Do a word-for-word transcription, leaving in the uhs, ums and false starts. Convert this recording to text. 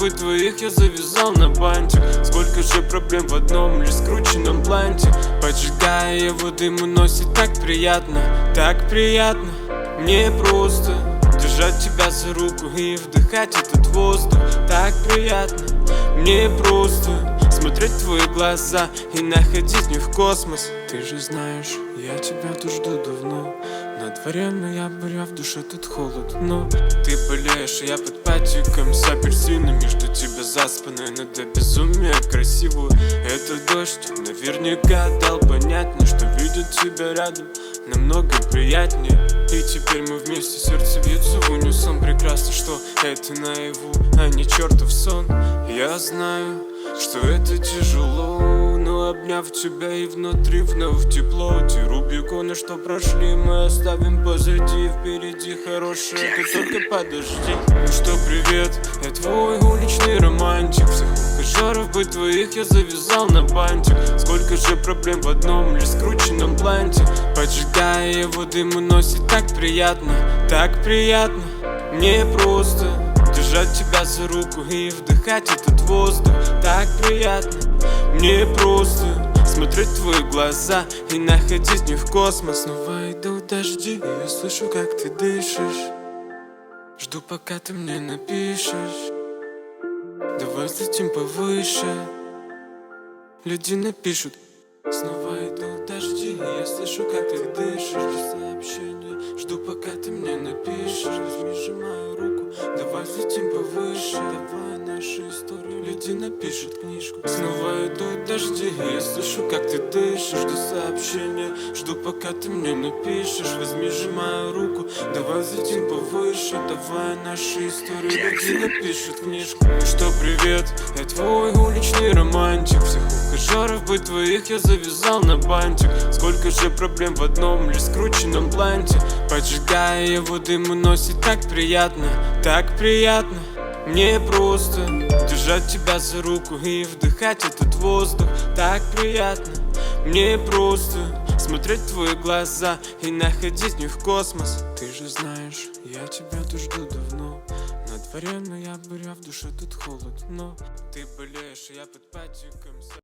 быть твоих я завязал на бантик. Сколько же проблем в одном лишь скрученном бланте. Поджигая его дым уносит так приятно, так приятно. Мне просто держать тебя за руку и вдыхать этот воздух. Так приятно. Мне просто смотреть в твои глаза и находить в них космос. Ты же знаешь, я тебя тут жду давно. На дворе ноябрь, а в душе тут холодно. Ты болеешь, а я под патиком с апельсинами. Жду тебя заспанной, но до безумия красивую. Это дождь наверняка дал понять мне, что видеть тебя рядом намного приятнее. И теперь мы вместе, сердце бьется в унисон. Прекрасно, что это наяву, а не чертов сон. Я знаю, что это тяжело, но обняв тебя и внутри вновь тепло. Те рубиконы, что прошли, мы оставим позади. Впереди хорошее, ты только подожди. Ну что, привет, я твой уличный романтик. Всех ухажеров быть твоих я завязал на бантик. Сколько же проблем в одном лишь скрученном бланте. Поджигая его дым уносит так приятно, так приятно. Мне просто держать тебя за руку и вдыхать этот воздух. Так приятно. Мне просто смотреть в твои глаза и находить в них космос. Снова идут дожди, и я слышу, как ты дышишь. Жду, пока ты мне напишешь. Давай взлетим повыше. Люди напишут. Снова идут дожди, и я слышу, как ты дышишь. Жду сообщения. Жду, пока ты мне напишешь. Возьми, сжимаю руку. Давай взлетим повыше. Давай нашу историю. Люди напишут книжку. Снова идут дожди, и я слышу, как ты дышишь. Жду сообщения. Жду, пока ты мне напишешь. Возьми, сжимаю руку. Давай взлетим повыше. Давай нашу историю. Люди напишут книжку. Ну что, привет, я твой уличный романтик. Всех ухажеров быть твоих я завязал на бантик. Сколько же проблем в одном лишь скрученном бланте. Поджигая его дым уносит так приятно, так приятно. Мне просто держать тебя за руку и вдыхать этот воздух. Так приятно. Мне просто смотреть в твои глаза и находить в них космос. Ты же знаешь, я тебя тут жду давно. На дворе ноябрь, а в душе тут холодно. Ты болеешь, а я под патиком.